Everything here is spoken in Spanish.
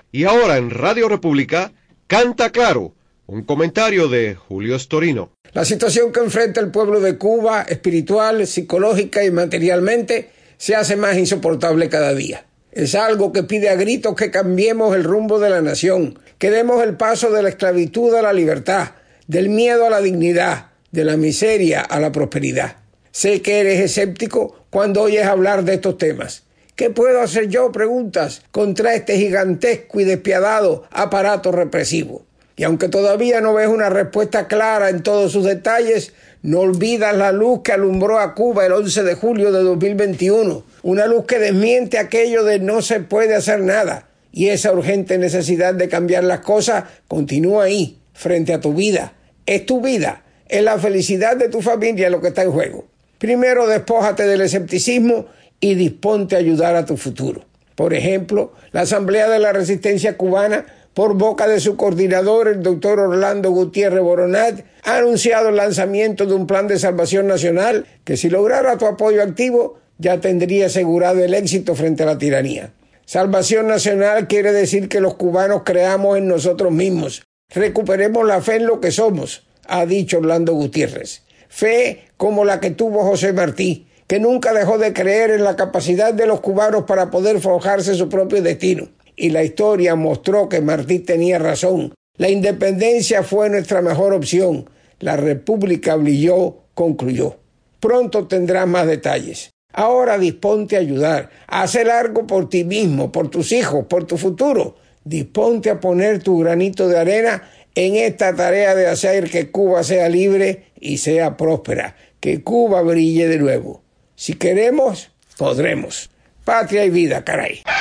Y ahora en Radio República, Canta Claro, un comentario de Julio Storino. La situación que enfrenta el pueblo de Cuba, espiritual, psicológica y materialmente, se hace más insoportable cada día. Es algo que pide a gritos que cambiemos el rumbo de la nación, que demos el paso de la esclavitud a la libertad, del miedo a la dignidad, de la miseria a la prosperidad. Sé que eres escéptico cuando oyes hablar de estos temas. ¿Qué puedo hacer yo, preguntas, contra este gigantesco y despiadado aparato represivo? Y aunque todavía no ves una respuesta clara en todos sus detalles, no olvidas la luz que alumbró a Cuba el 11 de julio de 2021, una luz que desmiente aquello de no se puede hacer nada. Y esa urgente necesidad de cambiar las cosas continúa ahí, frente a tu vida. Es tu vida, es la felicidad de tu familia lo que está en juego. Primero despójate del escepticismo y disponte a ayudar a tu futuro. Por ejemplo, la Asamblea de la Resistencia Cubana, por boca de su coordinador, el doctor Orlando Gutiérrez Boronat, ha anunciado el lanzamiento de un plan de salvación nacional que, si lograra tu apoyo activo, ya tendría asegurado el éxito frente a la tiranía. Salvación nacional quiere decir que los cubanos creamos en nosotros mismos, recuperemos la fe en lo que somos, ha dicho Orlando Gutiérrez. Fe como la que tuvo José Martí, que nunca dejó de creer en la capacidad de los cubanos para poder forjarse su propio destino. Y la historia mostró que Martí tenía razón. La independencia fue nuestra mejor opción. La república brilló, concluyó. Pronto tendrás más detalles. Ahora disponte a ayudar, a hacer algo por ti mismo, por tus hijos, por tu futuro. Disponte a poner tu granito de arena en esta tarea de hacer que Cuba sea libre y sea próspera, que Cuba brille de nuevo. Si queremos, podremos. Patria y vida, caray.